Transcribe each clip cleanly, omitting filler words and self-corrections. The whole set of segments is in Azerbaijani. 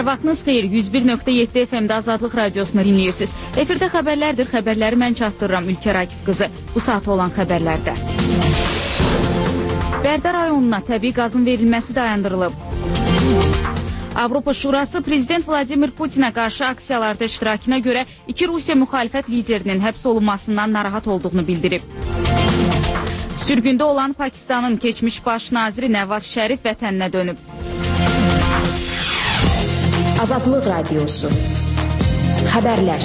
Vaxtınız xeyir, 101.7 FM-də Azadlıq Radiosunu dinləyirsiniz. Efirdə xəbərlərdir, xəbərləri mən çatdırıram Ülkər Akif qızı. Bu saat olan xəbərlərdə. Bərdə rayonuna təbii qazın verilməsi dayandırılıb. Avropa Şurası Prezident Vladimir Putinə qarşı aksiyalarda iştirakına görə iki Rusiya müxalifət liderinin həbs olunmasından narahat olduğunu bildirib. Sürgündə olan Pakistanın keçmiş baş naziri Nəvaz Şərif vətəninə dönüb. Azadlıq Radiosu. Xəbərlər.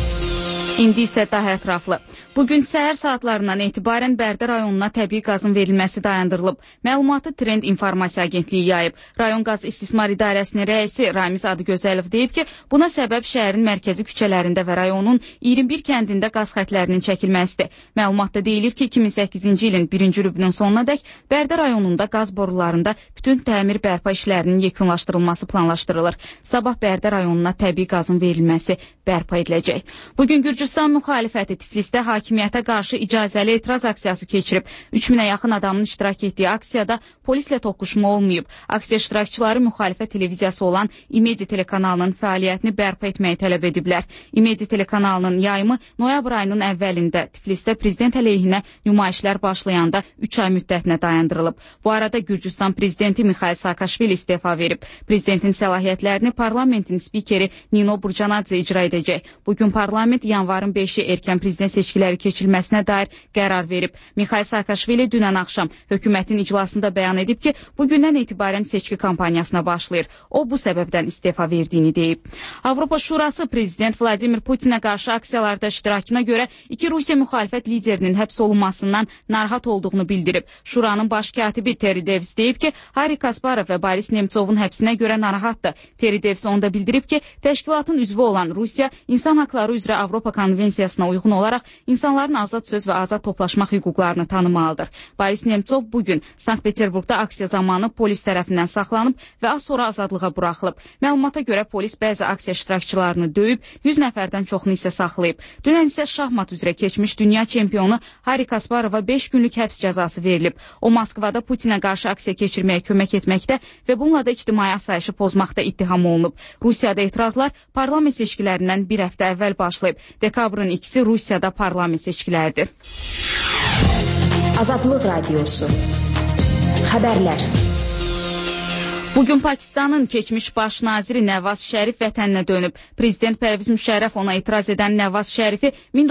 İndi isə daha ətraflı. Bugün səhər saatlarından etibarən Bərdə rayonuna təbii qazın verilməsi dayandırılıb. Məlumatı Trend İnformasiya Agentliyi yayıb. Rayon Qaz İstismar İdarəsinin rəisi Ramiz Adıgözəlov deyib ki, buna səbəb şəhərin mərkəzi küçələrində və rayonun 21 kəndində qaz xətlərinin çəkilməsidir. Məlumatda deyilir ki, 2008-ci ilin 1-ci rübünün sonunadək Bərdə rayonunda qaz borularında bütün təmir bərpa işlərinin yekunlaşdırılması planlaşdırılır. Sabah Bərdə rayonuna təbii qazın verilməsi bərpa ediləcək. Bugün Gürcüstan müxalifəti Tiflisdə hakimiyyətə qarşı icazəli etiraz aksiyası keçirib. 3000-ə yaxın adamın iştirak etdiyi aksiyada polislə toqquşma olmayıb. Aksiya iştirakçıları müxalifət televiziyası olan İmedi telekanalının fəaliyyətini bərpa etməyi tələb ediblər. İmedi telekanalının yayımı noyabr ayının əvvəlində Tiflisdə prezident əleyhinə nümayişlər başlayanda 3 ay müddətinə dayandırılıb. Bu arada Gürcüstan prezidenti Mikhail Saakashvili istefa verib. Prezidentin səlahiyyətlərini parlamentin spikeri Nino Burcanadze icra edəcək. Bugün parlament yanvarın 5-i erkən prezident seçkiləri keçirilməsinə dair qərar verib. Mikhail Saakashvili dünən axşam hökumətin iclasında bəyan edib ki, bugündən etibarən seçki kampaniyasına başlayır. O, bu səbəbdən istefa verdiyini deyib. Avropa Şurası Prezident Vladimir Putinə qarşı aksiyalarda iştirakına görə iki Rusiya müxalifət liderinin həbs olunmasından narahat olduğunu bildirib. Şuranın baş katibi Terry Davis deyib ki, Hari Kasparov və Boris Nemtsovun həbsinə görə narahatdır. Terry Davis onda bildirib ki, təşkilatın üzvü olan Rusiya İnsan Haqları üzrə Avropa Konvensiyasına uyğun olaraq insanların azad söz və azad toplaşmaq hüquqlarını tanımalıdır. Boris Nemtsov bugün Sankt-Peterburqda aksiya zamanı polis tərəfindən saxlanıb və az sonra azadlığa buraxılıb. Məlumata görə polis bəzi aksiya iştirakçılarını döyüb, 100 nəfərdən çoxunu isə saxlayıb. Dünən isə şahmat üzrə keçmiş dünya çempionu Hari Kasparova 5 günlük həbs cəzası verilib. O, Moskvada Putinə qarşı aksiya keçirməyə kömək etməkdə və bununla da ictimai asayişi pozmaqda ittiham olunub. Rusiyada etirazlar parlament seçkilərindən bir həftə əvvəl başlayıb. Dekabrın 2-si Rusiyada parlament seçkiləridir. Azadlıq Radiosu. Xəbərlər. Bugün Pakistanın keçmiş baş naziri Nəvaz Şərif vətəninə dönüb. Prezident Pərviz Müşərrəf ona etiraz edən Nəvaz Şərifi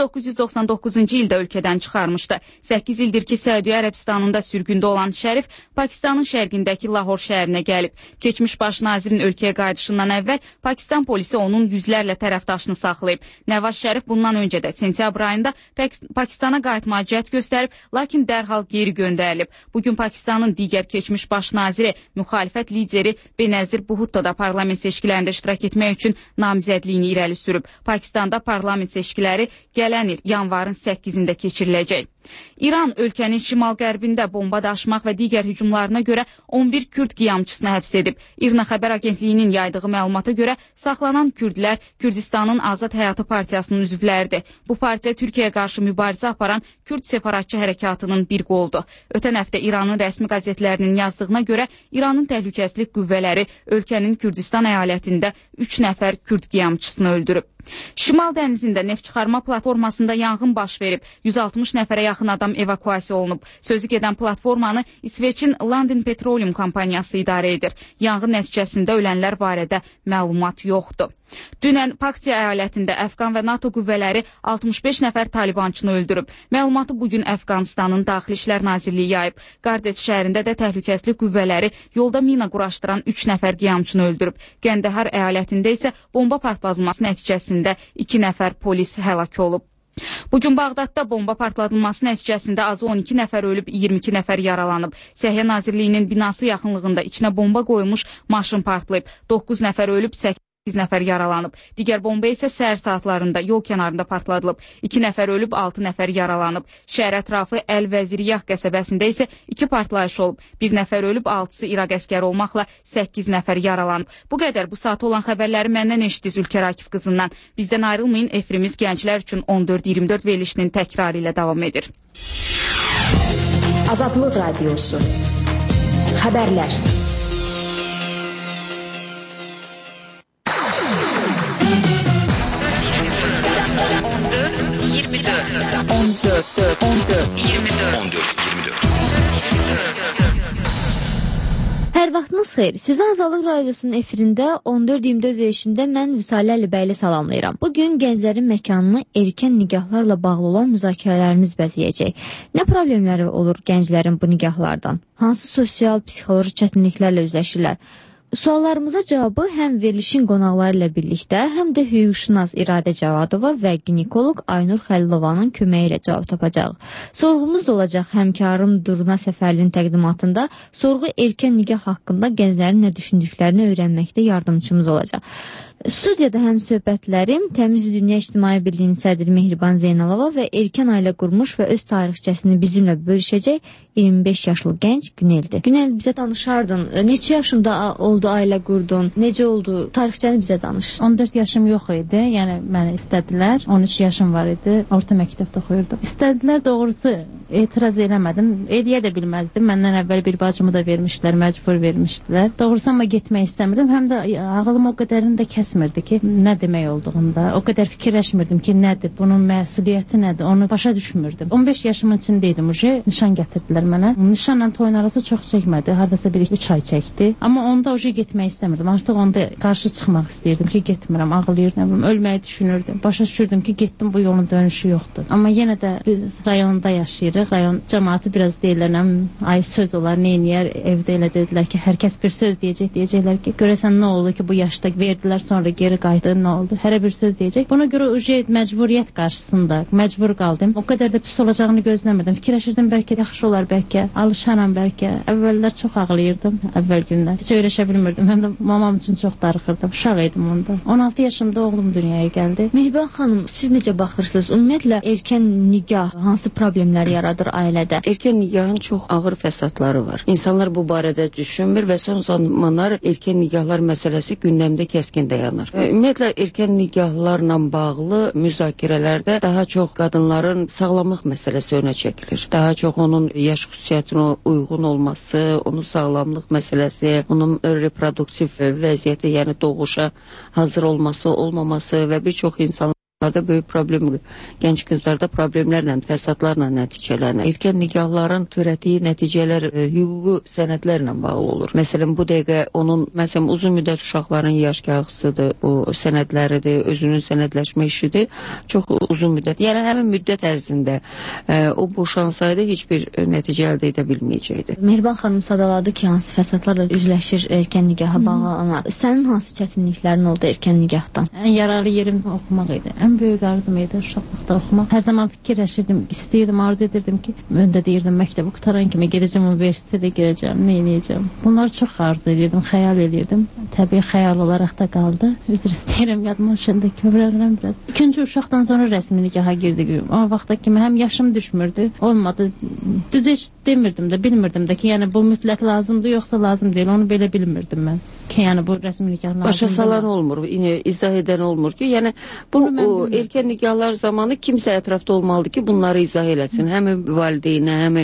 1999-cu ildə ölkədən çıxarmışdı. 8 ildir ki, Səudiyyə Ərəbistanında sürgündə olan Şərif Pakistanın şərqindəki Lahor şəhərinə gəlib. Keçmiş baş nazirin ölkəyə qayıdışından əvvəl Pakistan polisi onun yüzlərlə tərəfdaşını saxlayıb. Nəvaz Şərif bundan öncə də sentyabr ayında Pakistana qayıtmağa cəhd göstərib, lakin dərhal geri göndərilib. Bugün Pakistanın digər keçmiş baş naziri, müxalifət lideri Benazir Bhutto da parlament seçkilərində iştirak etmək üçün namizədliyini irəli sürüb. Pakistanda parlament seçkiləri gələn il yanvarın 8-də keçiriləcək. İran ölkənin şimal-qərbində bomba daşımaq və digər hücumlarına görə 11 Kürd qiyamçısını həbs edib. İRNA xəbər agentliyinin yaydığı məlumata görə saxlanan Kürdlər Kürdistanın Azad Həyatı Partiyasının üzvləridir. Bu partiya Türkiyəyə qarşı mübarizə aparan Kürd separatçı hərəkatının bir qoludur. Ötən həftə İranın rəsmi qəzetlərinin yazdığına görə İranın təhlükəsizlik qüvvələri ölkənin Kürdistan əyalətində 3 nəfər Kürd qiyamçısını öldürüb. Şimal dənizində neft çıxarma platformasında yanğın baş verib. 160 nəfərə yaxın adam evakuasiya olunub. Sözü gedən platformanı İsveçin London Petroleum kompaniyası idarə edir. Yanğın nəticəsində ölənlər barədə məlumat yoxdur. Dünən Paktiya əyalətində Əfqan və NATO qüvvələri 65 nəfər talibançını öldürüb. Məlumatı bugün Əfqanistanın Daxili İşlər Nazirliyi yayıb. Qardes şəhərində də təhlükəsizlik qüvvələri yolda mina quraşdıran 3 nəfər qiyamçını öldürüb. Qəndəhar əyalətində isə bomba partladılması nəticəsində 2 nəfər polis həlak olub. Bugün Bağdadda bomba partladılması nəticəsində azı 12 nəfər ölüb, 22 nəfər yaralanıb. Səhiyyə Nazirliyinin binası yaxınlığında içinə bomba qoyulmuş maşın partlayıb. 9 nəfər ölüb, 8 nəfər yaralanıb. Digər bomba isə səhər saatlarında yol kənarında partladılıb. 2 nəfər ölüb, 6 nəfər yaralanıb. Şəhər ətrafı Əl-Vəziriyah qəsəbəsində isə 2 partlayış olub. 1 nəfər ölüb, 6-sı İraq əskəri olmaqla 8 nəfər yaralanıb. Bu qədər bu saat olan xəbərləri məndən eşitdiniz Ülkər Akif qızından. Bizdən ayrılmayın, efirimiz gənclər üçün 14-24 verilişinin təkrarı ilə davam edir. Azadlıq Radiosu. Xəbərlər. Sabahınız xeyir. Sizi Azadlıq Radiosunun efirində 14-24 verişində mən Vüsalə Əlibəyli salamlayıram. Bugün gənclərin məkanını erkən nigahlarla bağlı olan müzakirələrimiz bəzəyəcək. Nə problemləri olur gənclərin bu nigahlardan? Hansı sosial, psixoloji çətinliklərlə üzləşirlər? Suallarımıza cavabı həm verilişin qonaqları ilə birlikdə, həm də hüquqşünas İradə Cavadova və ginekoloq Aynur Xəlilovanın köməyi ilə cavab tapacaq. Sorğumuz da olacaq həmkarım Durna Səfərlinin təqdimatında. Sorğu erkən nigah haqqında gənclərin nə düşündüklərini öyrənməkdə yardımçımız olacaq. Studiyada həm söhbətlərim Təmiz Dünya İctimai Birliyinin sədri Mehriban Zeynalova və erkən ailə qurmuş və öz tarixçəsini bizimlə bölüşəcək 25 yaşlı gənc Güneldir. Günel, bizə danışardın. Neçə yaşında oldu, ailə qurdun? Necə oldu? Tarixçəni bizə danış. 14 yaşım yox idi. Yəni məni istədilər. 13 yaşım var idi. Orta məktəbdə oxuyurdum. İstədilər, doğrusu etiraz eləmədim. Eləyə də bilməzdim. Məndən əvvəl bir bacımı da vermişdilər, məcbur vermişdilər. Doğrusu amma getmək istəmirdim. Həm də ağlım o qədərini də kəsmirdi ki, nə demək olduğunda. O qədər fikirləşmirdim ki, nədir, bunun məsuliyyəti nədir, onu başa düşmürdüm. 15 yaşımın içindeydim, nişan gətirdilər mənə. Nişanla toyun arası çox çəkmədi, hardasa 1-3 ay çəkdi. Amma onda getmək istəmirdim. Artıq onda qarşı çıxmaq istəyirdim ki, getmirəm, ağlayırdım, ölməyi düşünürdüm. Başa düşürdüm ki, getdim, bu yolun dönüşü yoxdur. Amma yenə də biz rayonda yaşayırıq. Rayon cəmaatı biraz deyirlər, ay söz olar, neyniyər, evdə elə dedilər ki, hər kəs bir söz deyəcəklər ki, görəsən nə oldu ki, bu yaşda verdilər, sonra geri qayıtdı, nə oldu? Hərə bir söz deyəcək. Buna görə məcburiyyət qarşısında məcbur qaldım. O qədər də pis olacağını gözləmirdim. Fikirləşirdim, bəlkə yaxşı olar, bəlkə alışaram, bəlkə. Əvvəllər çox ağlayırdım, əvvəl günlər. Heç öyrəşə bilmirdim. Həm də mamam üçün çox darıxırdım. Uşaq idim onda. 16 yaşımda oğlum dünyaya gəldi. Mehriban xanım, siz necə baxırsınız? Ümumiyyətlə erkən nigah hansı problemlər yaradır ailədə? Erkən nigahın çox ağır fəsadları var. İnsanlar bu barədə düşünmür və son zamanlar erkən nigahlar məsələsi gündəmdə kəskin dayanır. Ümumiyyətlə erkən nigahlarla bağlı müzakirələrdə daha çox qadınların sağlamlıq məsələsi önə çəkilir. Daha çox onun yaş xüsusiyyətinə uyğun olması, onun sağlamlıq məsələsi, onun reproduktiv vəziyyəti, yəni doğuşa hazır olması, olmaması və bir çox insanlarda böyük problem, gənc qızlarda problemlərlə, fəsadlarla nəticələnir. Erkən nigahların törətdiyi nəticələr hüquqi sənədlərlə bağlı olur. Məsələn, bu dəqiqə onun, məsələn, uzun müddət uşaqların yaş kağızıdır, bu sənədləridir, özünün sənədləşmə işidir, çox uzun müddət. Yəni, həmin müddət ərzində o boşansaydı heç bir nəticə əldə edə bilməyəcəkdi. Mehriban xanım sadaladı ki, hansı fəsadlarla üzləşir erkən nigaha bağlanar. Sənin hansı çətinliklərin oldu erkən nigahdan? Ən yararlı yerim oxumaq idi. Ən böyük arzum idi uşaqlıqda oxumaq. Hər zaman fikirləşirdim, istəyirdim, arzu edirdim ki, mən də deyirdim, məktəbi qutaran kimi gedəcəm, universitetə girəcəm, nə edəcəm. Bunları çox arzu edirdim, xəyal edirdim. Təbii xəyal olaraq da qaldı. Üzr istəyirəm, yadıma düşəndə kövrəlirəm biraz. İkinci uşaqdan sonra rəsmi nigaha girdik. O vaxta kimi həm yaşım düşmürdü, olmadı. Düz heç demirdim də, bilmirdim də ki, yəni bu mütləq lazımdır, yoxsa lazım deyil. Onu belə bilmirdim mən. Ki, yəni bu rəsmi nikah lazımdır. Başa salan olmur, izah edən olmur ki, yəni bu erkən nikahlar zamanı kimsə ətrafda olmalıdır ki, bunları izah eləsin. Həm valideynə, həm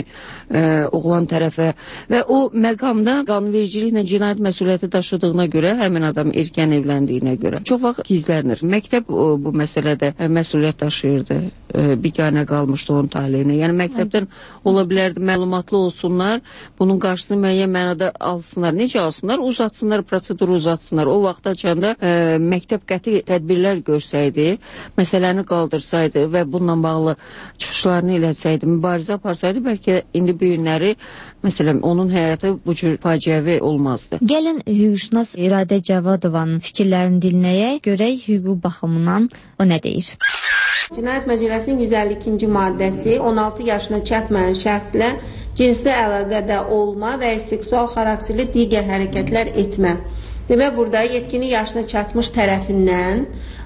oğlan tərəfə və o məqamda qanunvericiliklə cinayət məsuliyyəti daşıdığına görə, həmin adam erkən evləndiyinə görə çox vaxt gizlənir. Məktəb bu məsələdə məsuliyyət daşıyırdı. Biganə qalmışdı onun taleyinə. Yəni məktəbdən ola bilərdi, məlumatlı olsunlar, bunun qarşısını müəyyən mənada alsınlar. Necə alsınlar? Uzatsınlar, proseduru uzatsınlar. O vaxt açanda məktəb qəti tədbirlər görsəydi, məsələni qaldırsaydı və bununla bağlı çıxışlarını eləsəydi, mübarizə aparsaydı, bəlkə indi bu günləri, məsələn, onun həyatı bu cür faciəvi olmazdı. Gəlin hüquqşünas İradə Cavadovanın fikirlərini dinləyək, görək hüquq baxımından o nə deyir. Cinayət Məcəlləsinin 152-ci maddəsi 16 yaşına çatmayan şəxslə cinsli əlaqədə olma və seksual xarakterli digər hərəkətlər etmə. Demək, burada yetkini yaşına çatmış tərəfindən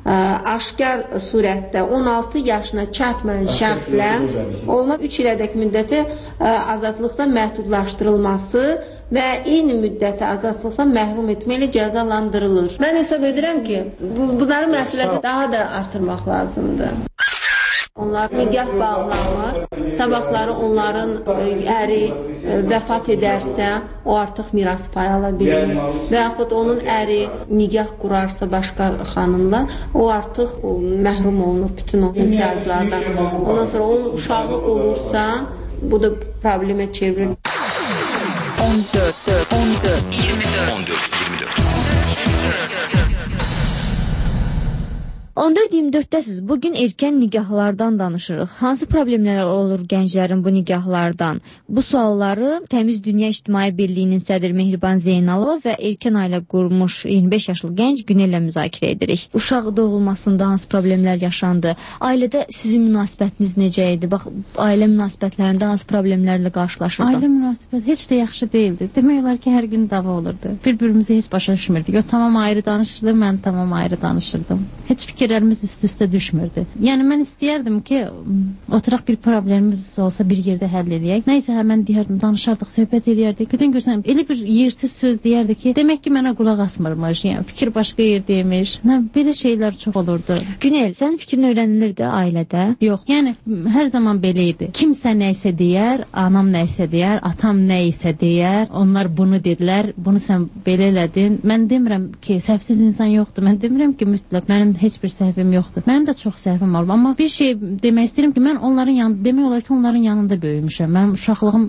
aşkar surətdə 16 yaşına çatmayan şəxslə olma 3 ilədək müddəti azadlıqdan məhdudlaşdırılması və eyni müddəti azadlıqdan məhrum etməklə cəzalandırılır. Mən hesab edirəm ki, bunların məsuliyyəti daha da artırmaq lazımdır. Onlar nigah bağlanır, sabahları onların əri vəfat edərsə, o artıq miras payı ala bilir. Və yaxud onun əri nigah qurarsa başqa xanımla, o artıq məhrum olunur bütün o imtiyazlardan. Ondan sonra onun uşağı olursa, bu da problemə çevrilir. 14-24-dəsiz. Bugün erkən nikahlardan danışırıq. Hansı problemlər olur gənclərin bu nikahlardan? Bu sualları Təmiz Dünya İctimai Birliyinin sədri Mehriban Zeynalova və erkən ailə qurmuş 25 yaşlı gənc Günellə müzakirə edirik. Uşaq doğulmasında hansı problemlər yaşandı? Ailədə sizin münasibətiniz necə idi? Bax, ailə münasibətlərində hansı problemlərlə qarşılaşırdın? Ailə münasibət heç də yaxşı deyildi. Demək olar ki, hər gün dava olurdu. Bir-birimizi heç başa düşmürdük. O tamam ayrı danışırdı, mən tamam ayrı danışırdım. Heç fikirlərimiz üst-üstə düşmürdü. Yəni mən istəyərdim ki, oturaq bir problemimiz olsa bir yerdə həll edək. Nəysə həmən deyərdim, danışardıq, söhbət edərdik. Birdən görsəm, elə bir yersiz söz deyərdi ki, demək ki, mənə qulaq asmırmış. Yəni fikir başqa yerdəymiş. Belə şeylər çox olurdu. Günel, sənin fikrin öyrənilirdi ailədə? Yox. Yəni hər zaman belə idi. Kimsə nəysə deyər, anam nəysə deyər, atam nəysə deyər, onlar bunu dedilər, bunu sən belə elədin. Mən demirəm ki, səhvsiz insan yoxdur. Mən demirəm ki, mütləq mənim heç bir səhvim yoxdur. Mənim də çox səhvim olub, amma bir şey demək istəyirəm ki, mən onların yanında, demək olar ki, onların yanında böyümüşəm. Mənim uşaqlığım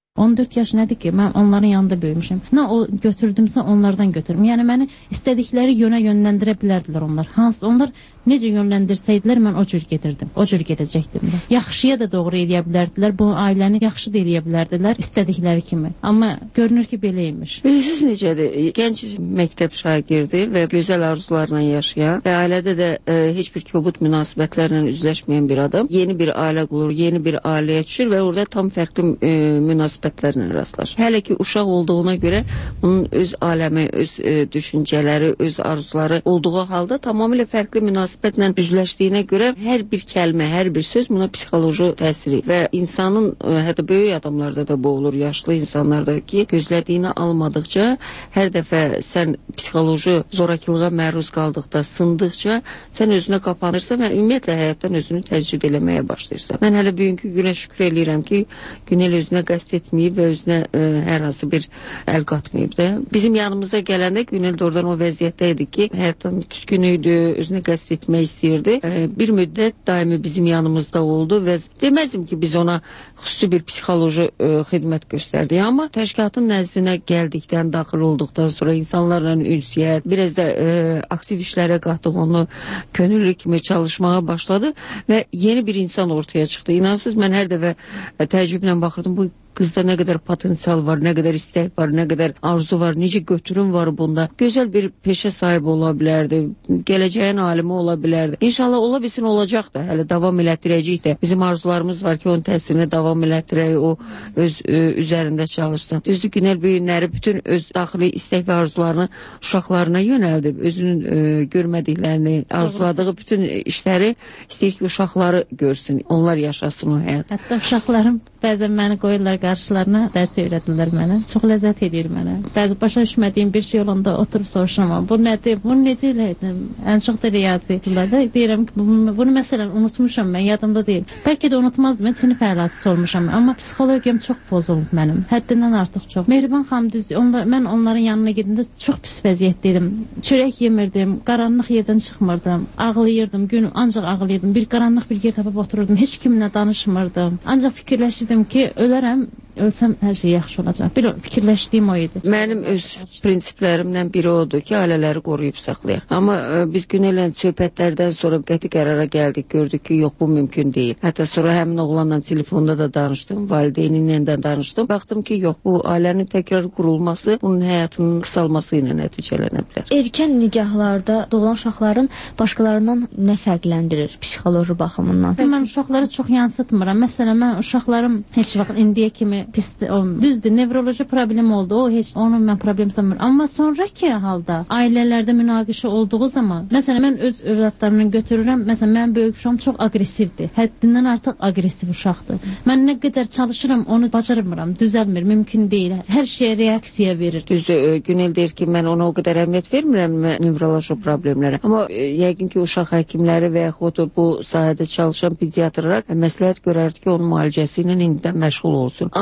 14 yaş nədir ki, mən onların yanında böyümüşəm. Nə o götürdümsə onlardan götürüm. Yəni məni istədikləri yönə yönləndirə bilərdilər onlar. Hansı onlar necə yönləndirsəydilər, mən o cür gedirdim. O cür gedəcəkdim də. Yaxşıya da doğru eləyə bilərdilər. Bu ailəni yaxşı da eləyə bilərdilər istədikləri kimi. Amma görünür ki, belə imiş. Bilirsiniz necədir? Gənc məktəb şagirdi və gözəl arzularla yaşayan və ailədə də heç bir kobud münasibətlərlə üzləşməyən bir adam yeni bir ailə qurur, yeni bir ailəyə düşür və orada tam fərqli münasibətlərlə rastlaşır. Hələ ki, uşaq olduğuna görə onun öz aləmi, öz düşüncələri, öz arzuları olduğu halda tamamilə fərqli münasibətlərlə üzləşdiyinə görə hər bir kəlmə, hər bir söz buna psixoloji təsiri və insanın, hətta böyük adamlarda da bu olur, yaşlı insanlarda ki, gözlədiyini almadıqca, hər dəfə sən psixoloji zorakılığa məruz qaldıqda, sındıqca sən özünə qapanırsan və ümumiyyətlə həyatdan özünü təcrid eləməyə başlayırsan. Mən hələ bugünkü günə şükür eləyirəm ki, Günel özünə qəsd etməyib və özünə hər hansı bir əl qatmayıb da. Bizim yanımıza gələndə Günel doğrudan o vəziyyətdə idi ki, həyatdan küskün idi, özünə qəsd etmək istəyirdi. Bir müddət daimi bizim yanımızda oldu və deməzdim ki, biz ona xüsusi bir psixoloji xidmət göstərdik, amma təşkilatın nəzdinə gəldikdən, daxil olduqdan sonra insanlarla ünsiyyət, biraz da aktiv işlərə qatdıq, onu könüllü kimi çalışmağa başladı və yeni bir insan ortaya çıxdı. İnansız, mən hər dəfə təəccüblə baxırdım, bu qızda nə qədər potensial var, nə qədər istək var, nə qədər arzu var, necə götürüm var bunda. Gözəl bir peşə sahibi ola bilərdi, gələcəyin alimi ola bilərdi. İnşallah ola bilsin, olacaq da, hələ davam elətdirəcək də. Bizim arzularımız var ki, onun təsirini davam elətdirək, o öz üzərində çalışsın. Düzdür, Günel bu günləri bütün öz daxili istək və arzularını uşaqlarına yönəldib, özünün görmədiklərini, arzuladığı bütün işləri istəyir ki, uşaqları görsün, onlar yaşasın o həyat. Hətta uşaqlarım bəzən məni qoyurlar qarşılarına, dərs öyrədirlər mənə. Çox ləzzət edir mənə. Bəzi başa düşmədiyim bir şey olanda oturub soruşuram, bu nədir, bunu necə eləydim? Ən çox da riyazi. Deyirəm ki, bunu məsələn unutmuşam, mən yadımda deyil. Bəlkə də unutmazdım, mən sinif əhlatçısı olmuşam, amma psixologiyam çox pozulub mənim. Həddindən artıq çox. Mehriban xanım düz, mən onların yanına gedəndə çox pis vəziyyətdəydim. Çörək yemirdim, qaranlıq yerdən çıxmırdım, ağlayırdım, gün ancaq ağlayırdım. Bir qaranlıq bir yer tapıb otururdum, heç kiminlə danışmırdım. Ancaq fikirləşirdim ki, ölərəm, ölsəm hər şey yaxşı olacaq. Bir fikirləşdiyim o idi. Mənim öz prinsiplərimdən biri odur ki, ailələri qoruyub saxlayaq. Amma biz Günellə söhbətlərdən sonra qəti qərara gəldik, gördük ki, yox, bu mümkün deyil. Hətta sonra həmin oğlanla telefonda da danışdım, valideyninlə də danışdım. Baxdım ki, yox, bu ailənin təkrar qurulması, bunun həyatının qısalması ilə nəticələnə bilər. Erkən nikahlarda doğulan uşaqların başqalarından nə fərqləndirir psixoloji baxımından? Mən uşaqları çox yansıtmıram. Məsələn, mən uşaqlarım heç vaxt indiyə kimi düzdür, nevroloji problem oldu, o heç onu mən problem sanmıram. Amma sonraki halda ailələrdə münaqişə olduğu zaman, məsələn, mən öz övladlarımı götürürəm, məsələn, mənim böyük uşağım çox aqressivdir, həddindən artıq aqressiv uşaqdır. Mən nə qədər çalışıram, onu bacarmıram, düzəlmir, mümkün deyil. Hər şeyə reaksiya verir. Düzdür, Günel deyir ki, mən ona o qədər əhəmiyyət vermirəm nevroloji problemlərə. Amma yəqin ki, uşaq həkimləri və yaxud bu sahədə çalışan pediatrlar məsləhət görərdi ki, onun müalicəsi ilə indidən məşğul olsun.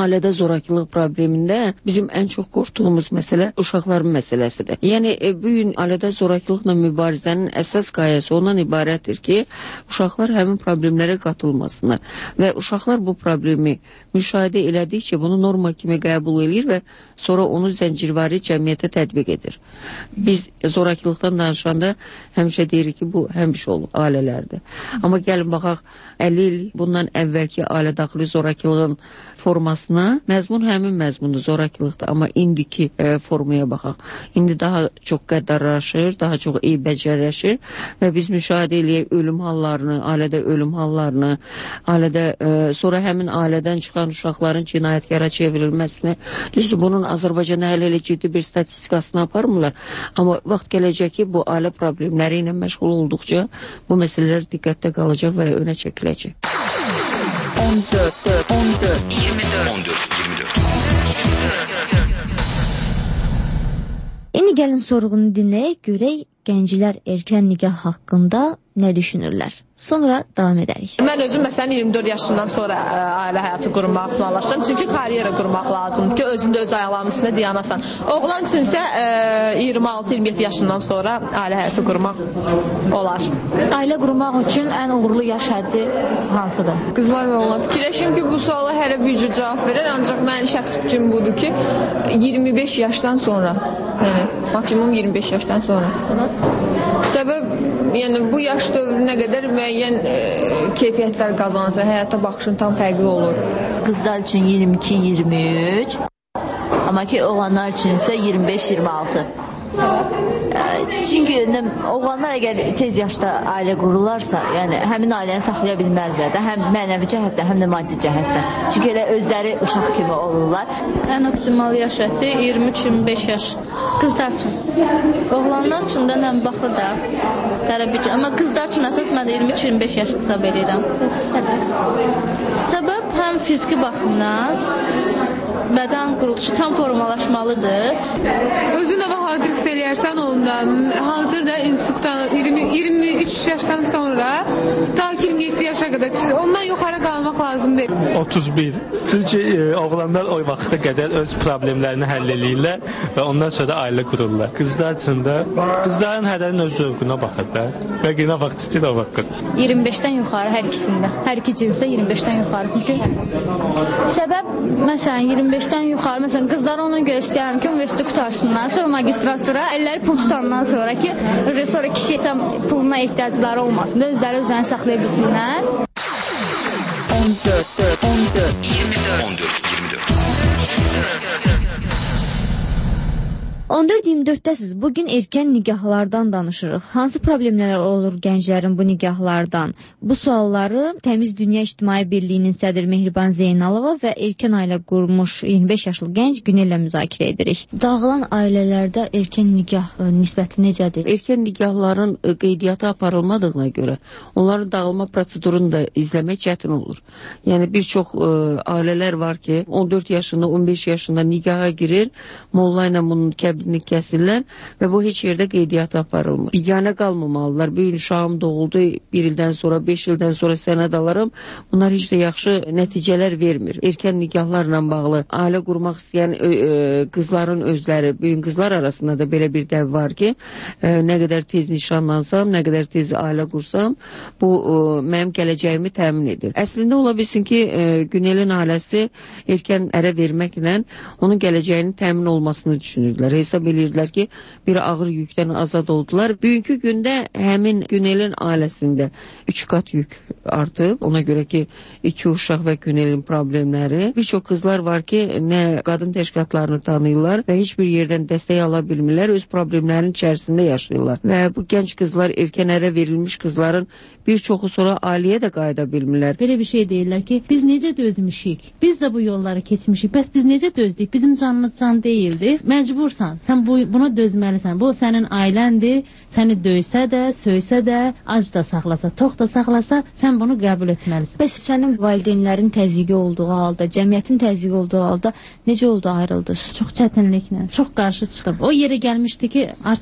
ailədə zorakılıq problemində bizim ən çox qorxduğumuz məsələ uşaqların məsələsidir. Yəni bu gün ailədə zorakılıqla mübarizənin əsas qayəsi ondan ibarətdir ki, uşaqlar həmin problemlərə qatılmasınlar və uşaqlar bu problemi müşahidə elədikcə bunu norma kimi qəbul edir və sonra onu zəncirvari cəmiyyətə tətbiq edir. Biz zorakılıqdan danışanda həmişə deyirik ki, bu həmişə olub ailələrdə. Amma gəlin baxaq 50 il bundan əvvəlki ailə daxili zorakılığın formasına, məzmun həmin məzmunlu zorakılıqdır, amma indiki formaya baxaq. İndi daha çox qəddarlaşır, daha çox eybəcərləşir və biz müşahidə eləyək ölüm hallarını, ailədə ölüm hallarını, ailədə sonra həmin ailədən çıxan uşaqların cinayətkara çevrilməsini. Düzdür, bunun Azərbaycanda hələ ciddi bir statistikasını aparmırlar, amma vaxt gələcək ki, bu ailə problemləri ilə məşğul olduqca bu məsələlər diqqətdə qalacaq və önə çəkiləcək. 14, 24. İndi gəlin sorğunu dinləyək, görək gənclər erkən nikah haqqında nə düşünürlər? Sonra davam edərik. Mən özüm məsələn 24 yaşından sonra ailə həyatı qurmaq planlaşdım. Çünki karyera qurmaq lazımdır ki, özündə öz ayaqlarının üstündə dayanasan. Oğlan üçün isə 26-27 yaşından sonra ailə həyatı qurmaq olar. Ailə qurmaq üçün ən uğurlu yaş həddi hansıdır? Qızlar və oğlan fikirləşim ki, bu suala hərə bir cür cavab verir, ancaq mənim şəxsi fikrim budur ki, 25 yaşdan sonra, yəni maksimum 25 yaşdan sonra. Səbəb, yəni bu yaş dövrünə qədər müəyyən keyfiyyətlər qazanırsa, həyata baxışın tam fərqli olur. Qızlar üçün 22-23, amma ki oğlanlar üçün isə 25-26. Çünki oğlanlar əgər tez yaşda ailə qururlarsa, yəni həmin ailəni saxlaya bilməzlər də, həm mənəvi cəhətdən, həm də maddi cəhətdən. Çünki elə özləri uşaq kimi olurlar. Ən optimal yaş həddi 23-25 yaş qızlar üçün. Oğlanlar üçün də nəm baxır da. Amma qızlar üçün əsas mən 23-25 yaş hesab edirəm. Səbəb həm fiziki baxımdan bədən quruluşu tam formalaşmalıdır. Özün də hazır hiss eləyərsən ondan. Hazırda institutdan 23 yaşdan sonra ta ki 27 yaşa qədər. Ondan yuxarı qalmaq lazım deyil. 31. Çünki oğlanlar o vaxta qədər öz problemlərini həll eləyirlər və ondan sonra ailə qururlar. Qızlar üçün də qızların hərənin öz zövqünə baxır da. Və yenə vaxt istəyir o vaxt. 25-dən yuxarı hər ikisində. Hər iki cinsdə 25-dən yuxarı. Çünki səbəb məsələn 25-dən yuxarı, məsələn qızlar ona görə istəyirəm ki, universitet qutarsınlar, sonra magistratura, əlləri pul tutandan sonra ki, sonra kişiyə heç puluna ehtiyacları olmasın da, özlərini saxlaya bilsinlər. 14-24-dəsiz. Bugün erkən nikahlardan danışırıq. Hansı problemlər olur gənclərin bu nikahlardan? Bu sualları Təmiz Dünya İctimai Birliyinin sədri Mehriban Zeynalova və erkən ailə qurmuş 25 yaşlı gənc Günellə müzakirə edirik. Dağılan ailələrdə erkən nikah nisbəti necədir? Erkən nikahların qeydiyyatı aparılmadığına görə onların dağılma prosedurunu da izləmək çətin olur. Yəni bir çox ailələr var ki, 14 yaşında, 15 yaşında nikaha girir, molla ilə bunun kəbrini kəsirlər və bu heç yerdə qeydiyyata aparılmır. Biganə qalmamalılar. Bir uşağım doğuldu, 1 ildən sonra, 5 ildən sonra sənəd alarım. Bunlar heç də yaxşı nəticələr vermir. Erkən nikahlarla bağlı ailə qurmaq istəyən qızların özləri, bugün qızlar arasında da belə bir dəv var ki, nə qədər tez nişanlansam, nə qədər tez ailə qursam, bu mənim gələcəyimi təmin edir. Əslində ola bilsin ki, Günelin ailəsi erkən ərə verməklə onun gələcəyinin təmin olmasını düşünürdülər. Hesab edirdilər ki, bir ağır yükdən azad oldular. Bugünkü gündə həmin Günelin ailəsində 3 qat yük artıb. Ona görə ki, 2 uşaq və Günelin problemləri. Bir çox qızlar var ki, nə qadın təşkilatlarını tanıyırlar və heç bir yerdən dəstək ala bilmirlər. Öz problemlərin içərisində yaşayırlar. Və bu gənc qızlar, erkən ərə verilmiş qızların bir çoxu sonra ailəyə də qayıda bilmirlər. Belə bir şey deyirlər ki, biz necə dözmüşük? Biz də bu yolları keçmişik. Bəs biz necə dözdük? Bizim canımız can deyildi. Məcbursan. Sən buna dözməlisən. Bu sənin ailəndir. Səni döysə də, söysə də, ac da saxlasa, tox da saxlasa, sən bunu qəbul etməlisən. Bəs sənin valideynlərin təzyiqi olduğu halda, cəmiyyətin təzyiqi olduğu halda necə oldu ayrıldınız? Çox çətinliklə, çox qarşı çıxdım. O yerə gəlmişdi ki, artıq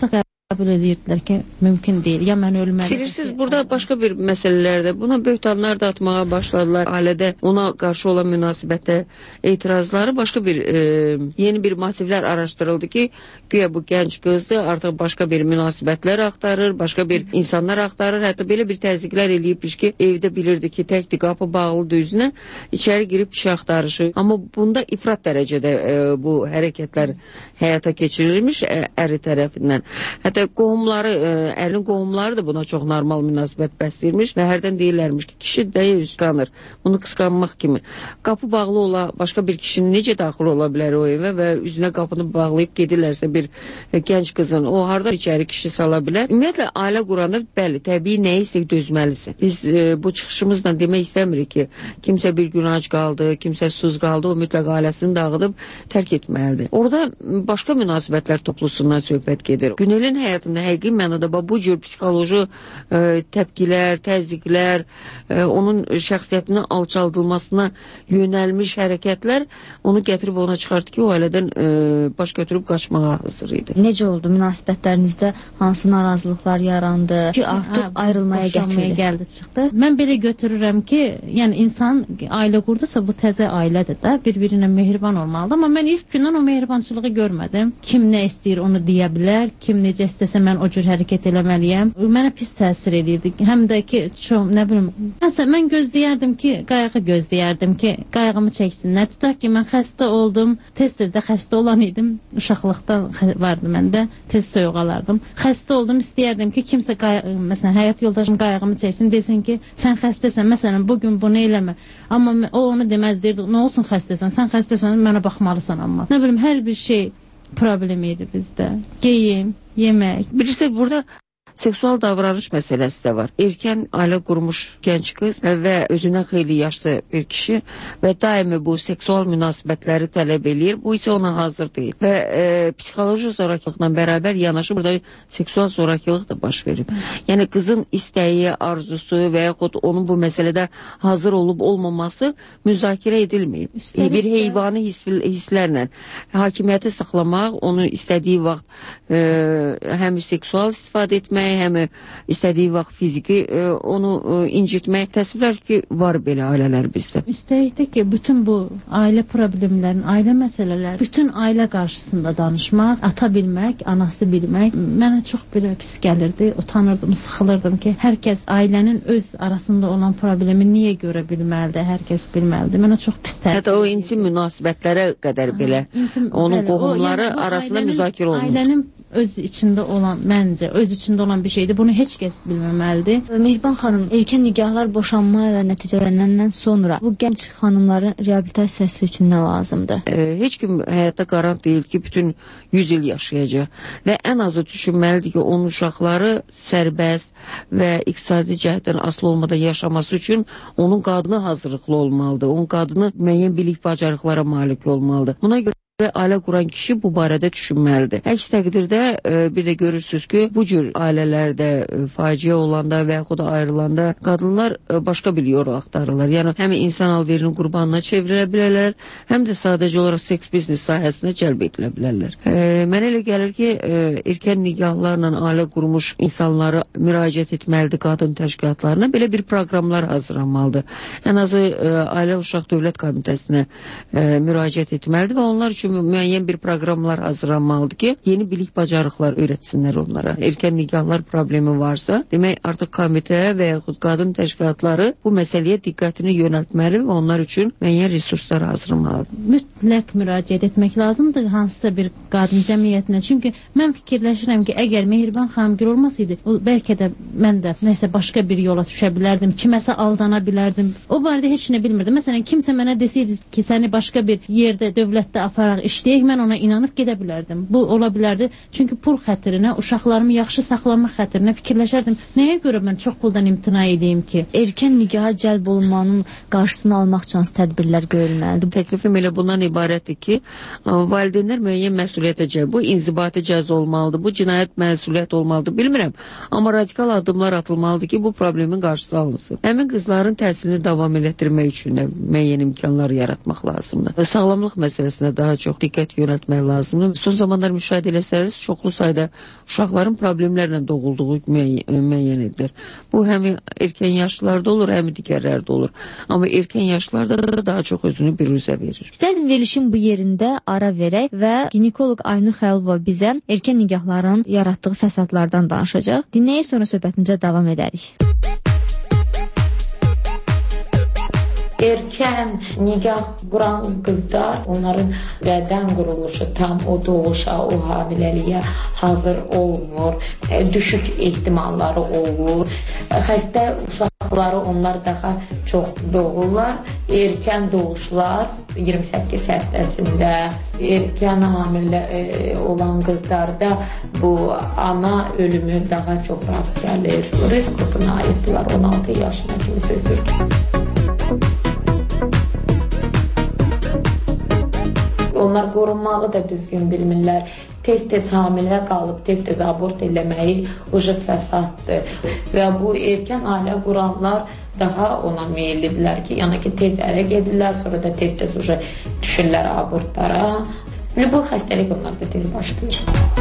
Qəbul edirdilər ki, mümkün deyil. Ya mən ölməliyəm. Bilirsiniz, burada başqa bir məsələlərdə buna böhtanlar da atmağa başladılar. Ailədə ona qarşı olan münasibətdə etirazları başqa bir yeni bir masivlər araşdırıldı ki, güya bu gənc qızdır, artıq başqa bir münasibətlər axtarır, başqa bir insanlar axtarır. Hətta belə bir təzyiqlər eləyibmiş ki, evdə bilirdi ki, təkdir, qapı bağlıdır üzünə, içəri girib kişi axtarışı. Amma bunda ifrat dərəcədə bu hərəkətlər həyata keçirilmiş əri tərəfindən. Hətta qohumları, ərin qohumları da buna çox normal münasibət bəsləyirmiş və hərdən deyirlərmiş ki, kişi dəyə qısqanır. Bunu qısqanmaq kimi. Qapı bağlı olan başqa bir kişinin necə daxil ola bilər o evə və üzünə qapını bağlayıb gedirlərsə bir gənc qızın, o harda içəri kişi sala bilər. Ümumiyyətlə, ailə quranda bəli, təbii nəyisə dözməlisin. Biz bu çıxışımızla demək istəmirik ki, kimsə bir gün ac qaldı, kimsə susuz qaldı, o mütləq ailəsini dağıdıb tərk etməlidir. Orada başqa münasibətlər toplusundan söhbət gedir. Günelin həyatında həqiqi mənada bu cür psixoloji təpkilər, təzyiqlər, onun şəxsiyyətinin alçaldılmasına yönəlmiş hərəkətlər onu gətirib ona çıxartdı ki, o ailədən baş götürüb qaçmağa hazır idi. Necə oldu? Münasibətlərinizdə hansı narazılıqlar yarandı ki, artıq ayrılmaya gəldi çıxdı? Mən belə götürürəm ki, yəni insan ailə qurdusa bu təzə ailədir də, bir-birinə mehriban olmalıdır. Amma mən ilk gündən o mehribançılığı görmədim. Kim nə istəyir onu deyə bilər, kim necə istəsə mən o cür hərəkət eləməliyəm. Mənə pis təsir edirdi. Həm də ki, çox, nə bilim, məsələn, mən gözləyərdim ki, qayğı gözləyərdim ki, qayğımı çəksinlər. Tutaq ki, mən xəstə oldum, tez-tez də xəstə olan idim. Uşaqlıqdan vardı məndə, tez soyuq alardım. Xəstə oldum, istəyərdim ki, kimsə, məsələn, həyat yoldaşım qayğımı çəksin, desin ki, sən xəstəsən, məsələn, bugün bunu eləmə. Amma o onu deməz, deyirdi, nə olsun xəstəsən, sən xəstəsən, mənə baxmalısan amma. Nə bilim, hər bir şey problem idi bizdə. Geyim, yemək. Bilirsə, burada seksual davranış məsələsi də var. Erkən ailə qurmuş gənc qız və özünə xeyli yaşlı bir kişi və daimi bu seksual münasibətləri tələb eləyir. Bu isə ona hazır deyil. Və psixoloji zorakılıqla bərabər yanaşı burada seksual zorakılıq da baş verib. Yəni qızın istəyi, arzusu və yaxud onun bu məsələdə hazır olub olmaması müzakirə edilməyib. Bir heyvani hisslərlə hakimiyyəti saxlamaq, onu istədiyi vaxt həm seksual istifadə etmək, həm istədiyi vaxt fiziki onu incitmək. Təsvirlər ki, var belə ailələr bizdə. Üstəlik də ki, bütün bu ailə problemlərin, ailə məsələləri, bütün ailə qarşısında danışmaq, ata bilmək, anası bilmək mənə çox belə pis gəlirdi. Utanırdım, sıxılırdım ki, hər kəs ailənin öz arasında olan problemi niyə görə bilməlidir, hər kəs bilməlidir. Mənə çox pis təsir. Hətta o intim münasibətlərə qədər belə onun qohumları arasında müzakirə olunur. Ailənin öz içində olan, məncə, öz içində olan bir şeydir. Bunu heç kəs bilməməlidir. Mehriban xanım, erkən nikahlar boşanma və nəticələnəndən sonra bu gənc xanımların reabilitasiyası üçün nə lazımdır? Heç kim həyatda qarant deyil ki, bütün 100 il yaşayacaq və ən azı düşünməlidir ki, onun uşaqları sərbəst və iqtisadi cəhətdən asılı olmadan yaşaması üçün onun qadını hazırlıqlı olmalıdır. Onun qadını müəyyən bilik bacarıqlara malik olmalıdır. Buna görə ailə quran kişi bu barədə düşünməlidir. Əks təqdirdə bir də görürsünüz ki, bu cür ailələrdə faciə olanda və yaxud da ayrılanda qadınlar başqa bir yol axtarırlar. Yəni həm insan alverinin qurbanına çevrilə bilərlər, həm də sadəcə olaraq seks biznes sahəsinə cəlb edilə bilərlər. Mənə elə gəlir ki, erkən nikahlarla ailə qurmuş insanları müraciət etməlidir qadın təşkilatlarına, belə bir proqramlar hazırlanmalıdır. Ən azı Ailə Uşaq Dövlət Komitəsinə müraciət etməlidir və onlar üçün müəyyən bir proqramlar hazırlanmalıdır ki, yeni bilik bacarıqlar öyrətsinlər onlara. Erkən nikahlar problemi varsa, demək artıq komitə və yaxud qadın təşkilatları bu məsələyə diqqətini yönəltməli və onlar üçün müəyyən resurslar hazırlamalıdır. Mütləq müraciət etmək lazımdır hansısa bir qadın cəmiyyətinə. Çünki mən fikirləşirəm ki, əgər Mehriban xanımgil olmasaydı, bəlkə də mən də nəsə başqa bir yola düşə bilərdim, kiməsə aldana bilərdim. O barədə heç nə bilmirdim. Məsələn, kimsə mənə desəydi ki, səni başqa bir yerdə, dövlətdə aparaq işləyək, mən ona inanıb gedə bilərdim. Bu ola bilərdi. Çünki pul xətrinə, uşaqlarımı yaxşı saxlamaq xətrinə fikirləşərdim. Nəyə görə mən çox puldan imtina edeyim ki? Erkən nikaha cəlb olunmanın qarşısını almaq üçün tədbirlər görülməlidir. Təklifim elə bundan ibarətdir ki, valideynlər müəyyən məsuliyyətə cəlb, bu inzibati cəza olmalıdır, bu cinayət məsuliyyət olmalıdır, bilmirəm. Amma radikal addımlar atılmalıdır ki, bu problemin qarşısı alınsın. Həmin qızların təhsilini davam elətdirmək üçün də müəyyən imkanlar yaratmaq lazımdır. Sağlamlıq məsələsinə daha çox çox diqqət yönəltmək lazımdır. Son zamanlar müşahidə etsəniz, çoxlu sayda uşaqların problemlərlə doğulduğu müəyyən edilir. Bu həm erkən yaşlarda olur, həm digərlərdə olur. Amma erkən yaşlarda da daha çox özünü biruzə verir. İstərdim verilişin bu yerində ara verək və ginekoloq Aynur Xəlilova bizə erkən nigahların yaratdığı fəsadlardan danışacaq. Dinləyək, sonra söhbətimizə davam edərik. Erkən nigah quran qızlar, onların bədən quruluşu tam o doğuşa, o hamiləliyə hazır olmur, düşük ehtimalları olur. Xəstə uşaqları onlar daha çox doğurlar. Erkən doğuşlar 28 həftəsində, erkən hamilə olan qızlarda bu ana ölümü daha çox rast gəlir. Risk qrupuna aiddirlər, 16 yaşına kimi sözdür. Onlar qorunmağı da düzgün bilmirlər. Tez-tez hamilə qalıb, tez-tez abort eləməyi ucud fəsaddır. Və bu erkən ailə quranlar daha ona meyillidirlər ki, yəni ki, tez ərə gedirlər, sonra da tez-tez düşürlər abortlara. Bu xəstəlik onlarda tez başlayır.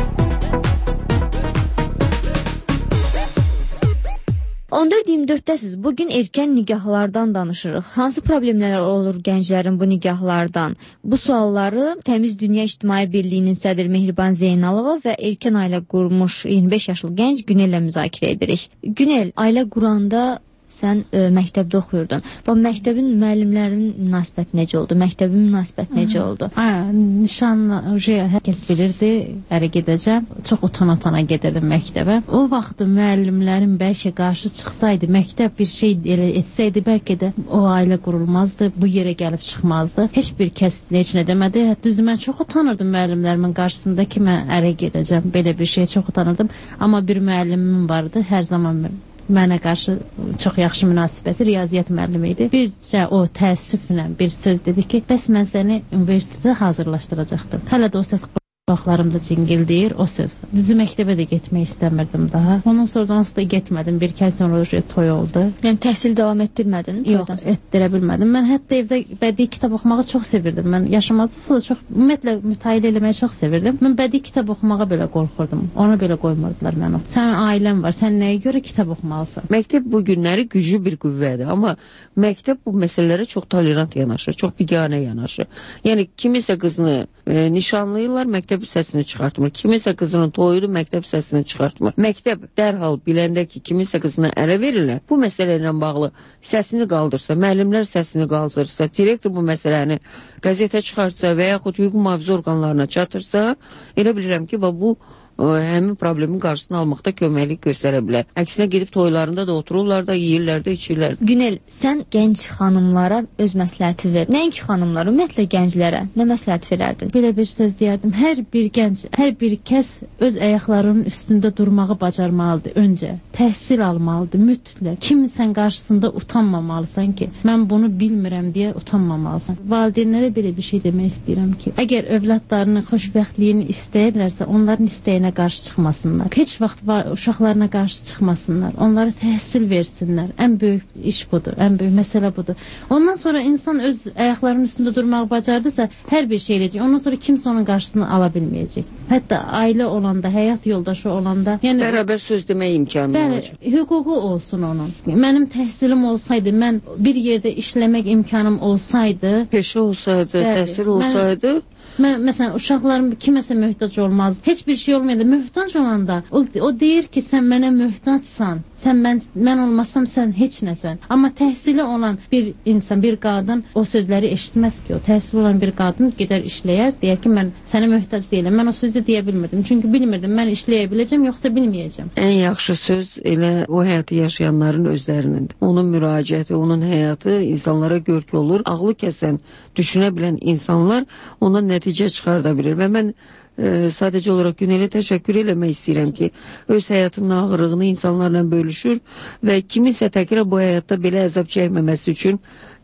14-24-dəsiz. Bugün erkən nigahlardan danışırıq. Hansı problemlər olur gənclərin bu nigahlardan? Bu sualları Təmiz Dünya İctimai Birliyinin sədri Mehriban Zeynalova və erkən ailə qurmuş 25 yaşlı gənc Günellə müzakirə edirik. Günel, ailə quranda sən məktəbdə oxuyurdun. Və məktəbin müəllimlərinin münasibəti necə oldu? Məktəbin münasibəti necə oldu? Nişanla hər kəs bilirdi, ərə gedəcəm. Çox utana gedirdim məktəbə. O vaxt müəllimlərin bəlkə qarşı çıxsaydı, məktəb bir şey etsəydi, bəlkə də o ailə qurulmazdı, bu yerə gəlib çıxmazdı. Heç bir kəs heç nə demədi. Hətta düzü mən çox utanırdım müəllimlərimin qarşısında ki, mən ərə gedəcəm. Belə bir şey çox utanırdım. Amma bir müəllimim vardı, hər zaman mənə qarşı çox yaxşı münasibəti, riyaziyyat müəllimi idi. Bircə o təəssüflə bir söz dedi ki, bəs mən səni universitetə hazırlaşdıracaqdım. Hələ də o söz Baxlarımda cingildəyir o söz. Düzü məktəbə də getmək istəmirdim daha. Ondan sonra da getmədim. Bir kəs sonra toy oldu. Yəni təhsil davam etdirmədin? Yox, etdirə bilmədim. Mən hətta evdə bədii kitab oxumağı çox sevirdim. Mən yaşamazsa da çox, ümumiyyətlə mütailə eləməyi çox sevirdim. Mən bədii kitab oxumağa belə qorxurdum. Ona belə qoymurdular mənə. Sənin ailən var, sən nəyə görə kitab oxumalısan? Məktəb bu günləri güclü bir qüvvədir. Amma məktəb bu məsələlərə çox tolerant yanaşır, çox biganə yanaşır. Yəni kimisə qızını nişanlayırlar, məktəb səsini çıxartmır. Kimisə qızının toyudur, məktəb səsini çıxartmır. Məktəb dərhal biləndə ki, kimisə qızına ərə verirlər, bu məsələ ilə bağlı səsini qaldırsa, müəllimlər səsini qaldırsa, direktor bu məsələni qəzetə çıxartsa və yaxud hüquq mühafizə orqanlarına çatırsa, elə bilirəm ki, bu həmin problemin qarşısını almaqda köməklik göstərə bilər. Əksinə gedib toylarında da otururlar da, yeyirlər də, içirlər. Günel, sən gənc xanımlara öz məsləhəti ver. Nəinki xanımlara, ümumiyyətlə gənclərə nə məsləhət verərdin? Belə bir söz deyərdim. Hər bir gənc, hər bir kəs öz ayaqlarının üstündə durmağı bacarmalıdır öncə. Təhsil almalıdır, mütləq. Kimsən qarşısında utanmamalısan ki, mən bunu bilmirəm deyə utanmamalısan. Valideynlərə belə bir şey demək istəyirəm ki, əgər övladlarının xoşbəxtliyini istəyirlərsə, onların istəyinə qarşı çıxmasınlar. Heç vaxt uşaqlarına qarşı çıxmasınlar. Onlara təhsil versinlər. Ən böyük iş budur, ən böyük məsələ budur. Ondan sonra insan öz ayaqlarının üstündə durmağı bacardısa, hər bir şey eləyəcək. Ondan sonra kimsə onun qarşısını ala bilməyəcək. Hətta ailə olanda, həyat yoldaşı olanda, yəni bərabər söz demək imkanı olacaq. Hüququ olsun onun. Mənim təhsilim olsaydı, mən bir yerdə işləmək imkanım olsaydı, peşə olsaydı, təhsil olsaydı, məsələn, uşaqlarım kiməsə möhtac olmaz. Heç bir şey olmayanda, möhtac olanda o deyir ki, sən mənə möhtacsan. Mən olmasam sən heç nəsən. Amma təhsili olan bir insan, bir qadın o sözləri eşitməz ki, o təhsili olan bir qadın gedər işləyər, deyər ki, mən sənə möhtac deyiləm. Mən o sözü deyə bilmirdim. Çünki bilmirdim, mən işləyə biləcəm, yoxsa bilməyəcəm. Ən yaxşı söz elə o həyatı yaşayanların özlərinindir. Onun müraciəti, onun həyatı insanlara görk olur. Ağlı kəsən, düşünə bilən insanlar ona nəticə çıxarda bilir. Və mən sadəcə olaraq Günelə təşəkkür eləmək istəyirəm ki, öz həyatının ağırlığını insanlarla bölüşür və kiminsə təkrar bu həyatda belə əzab çəkməməsi üçün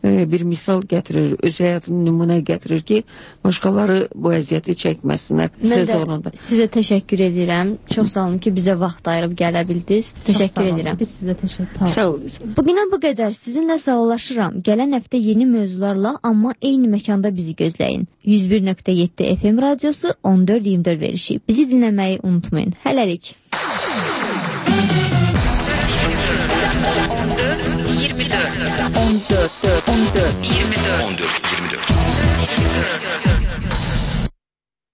bir misal gətirir, öz həyatını nümunə gətirir ki, başqaları bu əziyyəti çəkməsinlər sezonunda. Sizə təşəkkür edirəm. Çox sağ olun ki, bizə vaxt ayırıb gələ bildiniz. Təşəkkür edirəm. Biz sizə təşəkkür ederiz. Sağ olun. Bugünə bu qədər. Sizinlə sağollaşıram. Gələn həftə yeni mövzularla, amma eyni məkanda bizi gözləyin. 101.7 FM radiosu 14-24 verişi. Bizi dinləməyi unutmayın. Hələlik. 14-24 14-24 14-24